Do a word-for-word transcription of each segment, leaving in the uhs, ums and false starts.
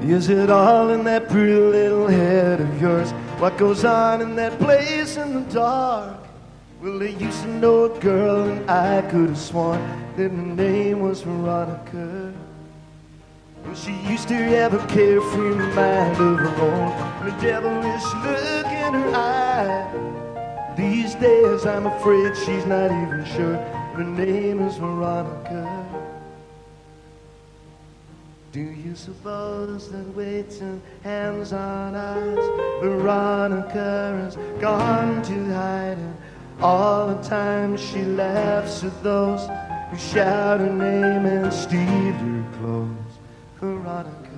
Is it all in that pretty little head of yours? What goes on in that place in the dark? Well, I used to know a girl and I could have sworn that her name was Veronica. Well, she used to have a carefree mind of her own and a devilish look in her eye. These days I'm afraid she's not even sure her name is Veronica. Do you suppose that waiting hands on eyes, Veronica has gone to hiding? All the time she laughs at those who shout her name and steal her clothes. Veronica,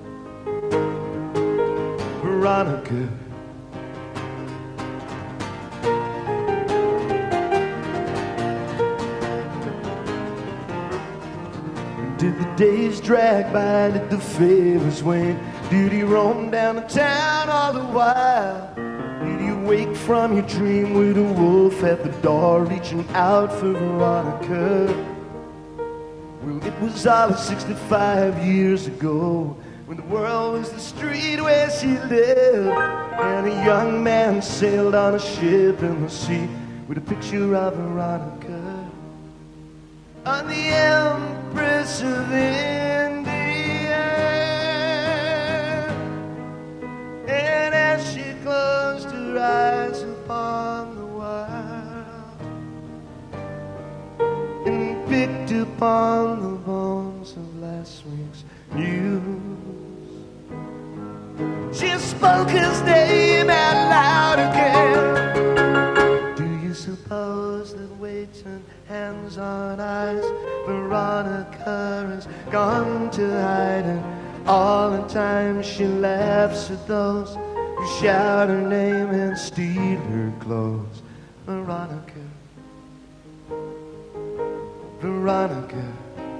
Veronica. Did the days drag by, did the favors wane? Did you roam down the town all the while? Did you wake from your dream with a wolf at the door reaching out for Veronica? Well, it was all of sixty-five years ago when the world was the street where she lived, and a young man sailed on a ship in the sea with a picture of Veronica. On the Empress of India, and as she closed her eyes upon the wild and picked upon the bones of last week's news, she spoke his name out loud again. Do you suppose that waiting hands on eyes, Veronica has gone to hiding? All the time she laughs at those who shout her name and steal her clothes. Veronica, Veronica.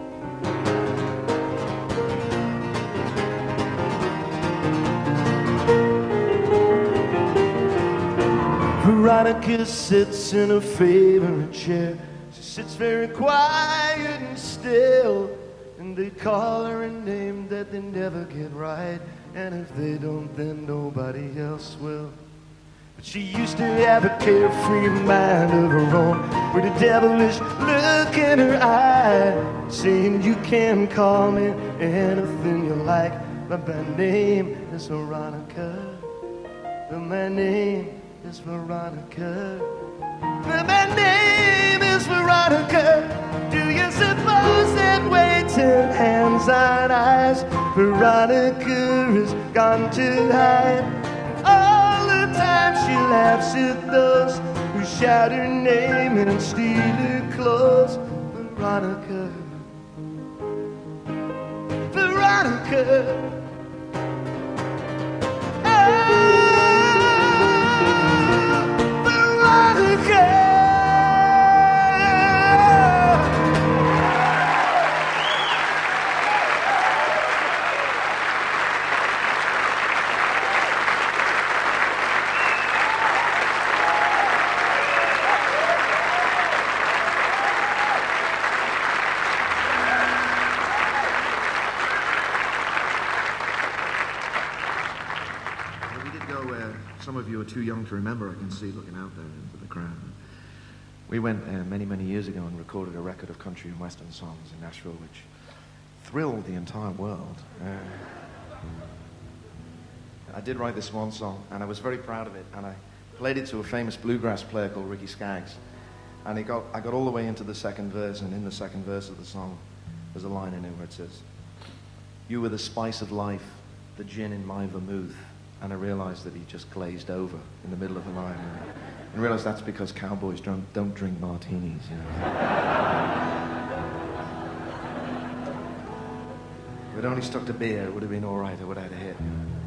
Veronica sits in her favorite chair. She sits very quiet and still, and they call her a name that they never get right, and if they don't, then nobody else will. But she used to have a carefree mind of her own with a devilish look in her eye, saying you can call me anything you like, but my name is Veronica. But my name is Veronica. But my name is Veronica. Do you suppose that waiting hands on eyes, Veronica has gone to hide? All the time she laughs at those who shout her name and steal her clothes. Veronica, Veronica. Some of you are too young to remember, I can see, looking out there into the crowd. We went uh, many, many years ago and recorded a record of country and western songs in Nashville, which thrilled the entire world. Uh, I did write this one song, and I was very proud of it, and I played it to a famous bluegrass player called Ricky Skaggs. And he got, I got all the way into the second verse, and in the second verse of the song, there's a line in it where it says, "You were the spice of life, the gin in my vermouth." And I realized that he just glazed over in the middle of the line. And I realized that's because cowboys don't, don't drink martinis, you know. If it only stuck to beer, it would have been all right, I would have had a hit.